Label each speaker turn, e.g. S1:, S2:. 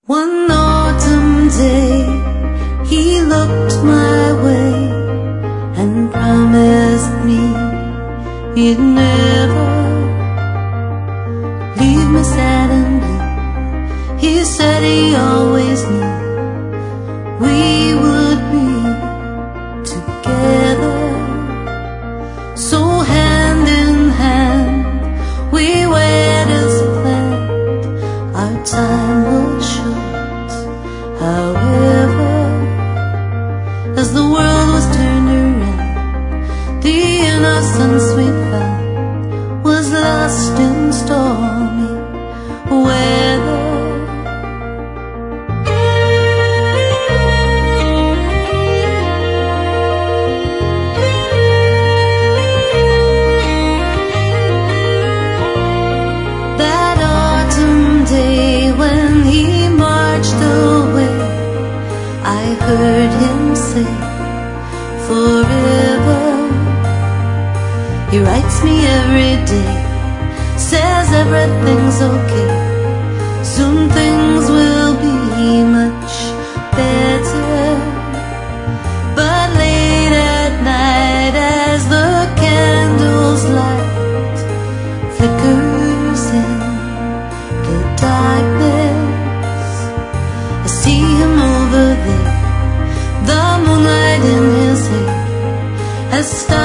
S1: One autumn day, he looked my way and promised me he'd never leave me sad and blue. He said he always knew we would be together. So hand in hand, we wed as planned. Our time was short, however, as the world was turned around, the innocence we found was lost in stormy weather. That autumn day when he marched away, I heard him say, forever. He writes me every day, says everything's okay, soon things will be much better. But late at night, as the candle's light flickers in the darkness, I see him over there, the moonlight in his hair has started